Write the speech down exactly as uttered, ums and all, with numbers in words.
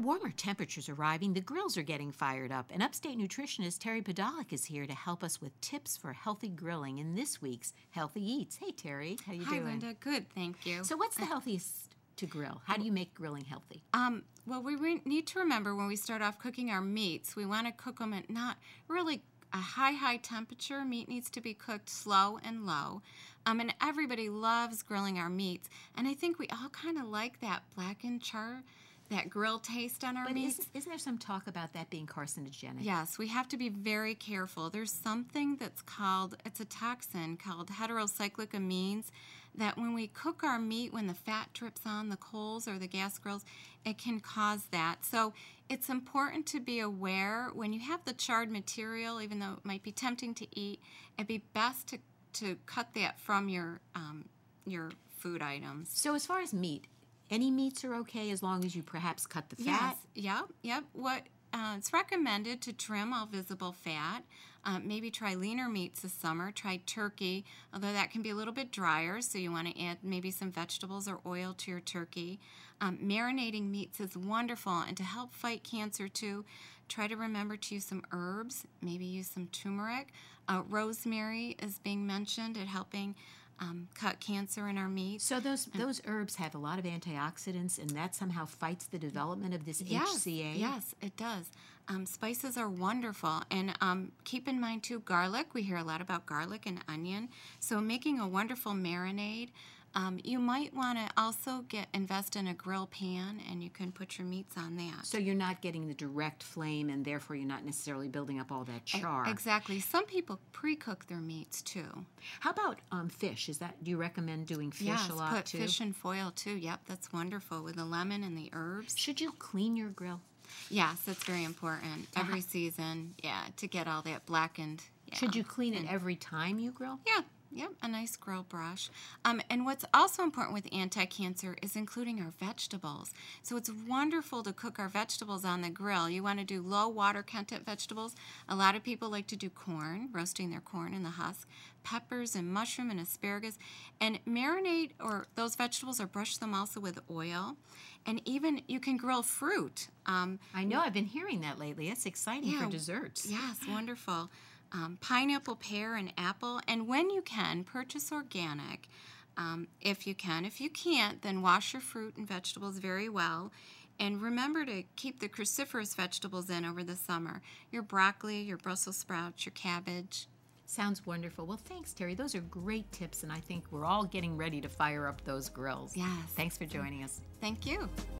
warmer temperatures arriving, the grills are getting fired up, and upstate nutritionist Terry Podolak is here to help us with tips for healthy grilling in this week's Healthy Eats. Hey, Terry, how you Hi, doing? Linda. Good, thank you. So what's the healthiest to grill? How do you make grilling healthy? Um, well, we re- need to remember when we start off cooking our meats, we want to cook them at not really a high, high temperature. Meat needs to be cooked slow and low. Um, and everybody loves grilling our meats. And I think we all kind of like that blackened char, that grill taste on our But meats. isn't, isn't there some talk about that being carcinogenic? Yes, we have to be very careful. There's something that's called, it's a toxin called heterocyclic amines that when we cook our meat, when the fat drips on the coals or the gas grills, it can cause that. So it's important to be aware when you have the charred material, even though it might be tempting to eat, it'd be best to, to cut that from your, um, your food items. So as far as meat, any meats are okay as long as you perhaps cut the fat? Yes, yep, yep. What uh, it's recommended to trim all visible fat. Um, maybe try leaner meats this summer. Try turkey, although that can be a little bit drier, so you want to add maybe some vegetables or oil to your turkey. Um, marinating meats is wonderful, and to help fight cancer too, try to remember to use some herbs. Maybe use some turmeric. Uh, rosemary is being mentioned at helping Um, cut cancer in our meat. So those those herbs have a lot of antioxidants, and that somehow fights the development of this Yes, H C A? yes, it does. Um, spices are wonderful. And um, keep in mind, too, garlic. We hear a lot about garlic and onion. So making a wonderful marinade. Um, you might want to also get invest in a grill pan, and you can put your meats on that. So you're not getting the direct flame, and therefore you're not necessarily building up all that char. E- Exactly. Some people pre-cook their meats, too. How about um, fish? Is that? Do you recommend doing fish yes, a lot, put too? fish in foil, too. Yep, that's wonderful with the lemon and the herbs. Should you clean your grill? Yes, that's very important. Every season, yeah, to get all that blackened. Yeah. Should you clean it And- every time you grill? Yeah, yep, a nice grill brush. Um, and what's also important with anti-cancer is including our vegetables. So it's wonderful to cook our vegetables on the grill. You want to do low water content vegetables. A lot of people like to do corn, roasting their corn in the husk, peppers and mushroom and asparagus, and marinate or those vegetables or brush them also with oil. And even you can grill fruit. Um, I know. I've been hearing that lately. That's exciting Yeah. for desserts. Yes, wonderful. Um, pineapple, pear, and apple. And when you can, purchase organic um, if you can. If you can't, then wash your fruit and vegetables very well. And remember to keep the cruciferous vegetables in over the summer. Your broccoli, your Brussels sprouts, your cabbage. Sounds wonderful. Well, thanks, Terry. Those are great tips, and I think we're all getting ready to fire up those grills. Yes. Thanks for joining us. Thank you.